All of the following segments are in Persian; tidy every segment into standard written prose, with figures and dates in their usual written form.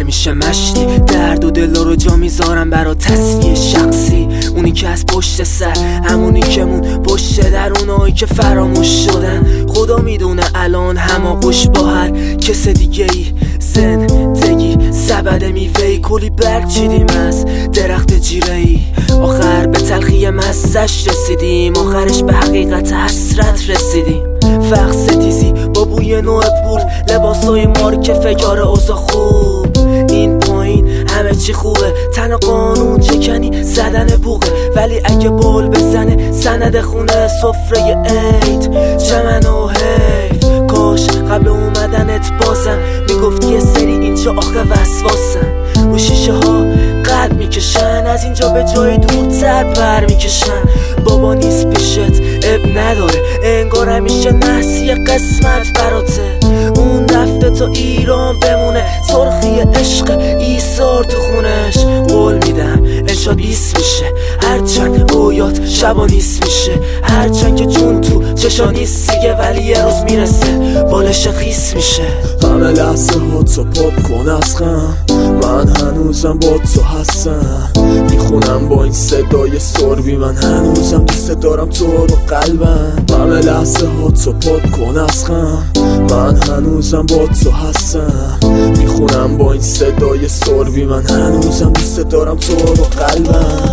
همیشه مشتی، درد و دل رو جا میذارم برا تسلیه شخصی. اونی که از پشت سر، همونی که مون پشت در، اونایی که فراموش شدن. خدا میدونه الان هماغوش با هر کس دیگه ای. زندگی سبد میوهی، کلی برگ چیدیم از درخت جیره ای. آخر به تلخی مزش رسیدیم، آخرش به حقیقت حسرت رسیدیم. فقط ستیزی با بوی نوع پول، لباسای مارک فگار اوضاع خوب. این پایین همه چی خوبه، تن قانون چکنی زدن بوقه. ولی اگه بول بزنه سند خونه، سفره عید چمن و حیف. کاش قبل اومدنت بازم میگفتی یه سری اینجا آخه وسواسن. رو شیشه ها قلب میکشن، از اینجا به جای دورتر پر میکشن. بابا نیست پیشت اب نداره، انگار همیشه نحسی قسمت براته. اون رفته تا ایران بمونه، سرخی عشق ایثار تو خونش. قول میدم انشاد 20 میشه، هرچند رویات شبا نیست میشه. هرچند که جون تو چشا نیست دیگه، ولی یه روز میرسه بالش خیس میشه. همه لحظه ها تو پاپ کن از غم، من هنوزم با تو هستم. میخونم با این صدای سربی، من هنوزم دوست دارم تو رو قلبم. همه لحظه ها تو پاپ کن از غم، من هنوزم با تو هستم. میخونم با این صدای سربی، من هنوزم دوست دارم تو رو قلبم.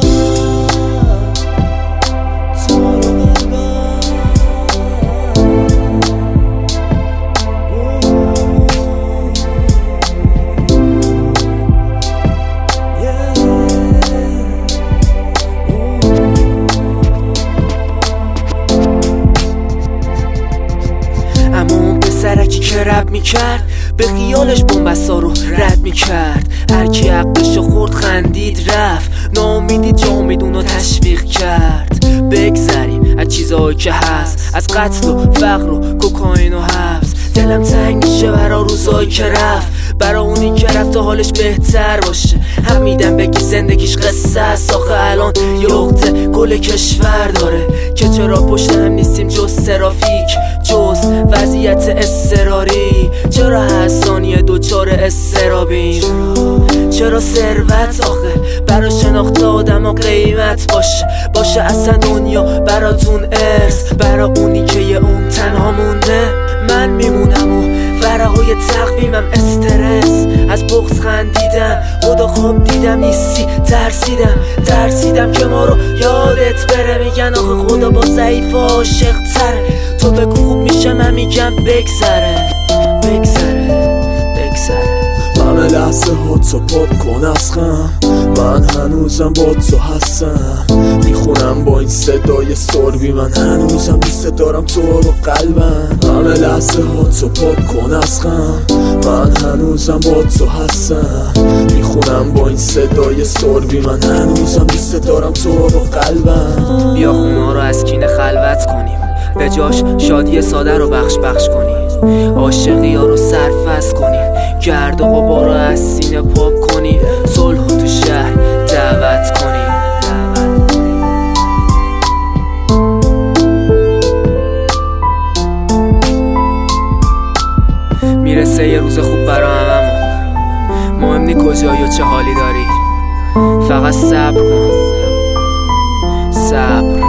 سرکی که رب میکرد، به خیالش بومبسا رو رد میکرد. هرکی عقلشو خورد خندید رفت، ناامیدی جامدون رو تشویق کرد. بگذریم از چیزایی که هست، از قتل و فقر و کوکائین و حبس. دلم تنگ میشه برا روزایی که رفت، برا اونی که رفت تا حالش بهتر باشه. هم میدم بگی زندگیش قصه است، آخه الان یخته کل کشور داره. که چرا پشت هم نیستیم جز ترافیک، جز وضعیت اضطراری. چرا هر ثانیه دوچار اضطرابیم؟ چرا ثروت آخه برا شناخت آدم ها قیمت باشه اصلا دنیا براتون ارث؟ برا اونی که یه اون تنها مونده من میمونم و ورقای تقویمم استرس. از بغض خندیدم، خدا خواب دیدم نیستی، ترسیدم که ما رو یادت بره. میگن آخه خدا با ضعیف عاشق تره، تو بگو خوب میشه من میگم بگذره. همه لحظه ها تو پاپ کن از غم، من هنوزم با تو هستم. میخونم با این صدای سربی، من هنوزم دوست دارم تو رو قلبم. همه لحظه ها تو پاپ کن از غم، من هنوزم با تو هستم. میخونم با این صدای سربی، من هنوزم دوست دارم تو رو قلبم. بیا خونه رو از کینه خلوت کنیم، به جاش شادی ساده رو بخش کنیم. عاشقی ها رو سرفست کنیم، گرد و غبار رو از سینه پاک کنیم. صلح تو شهر دعوت کنیم. میرسه یه روز خوب برا هممون، مهم نی کجایی و چه حالی داری، فقط صبر کن.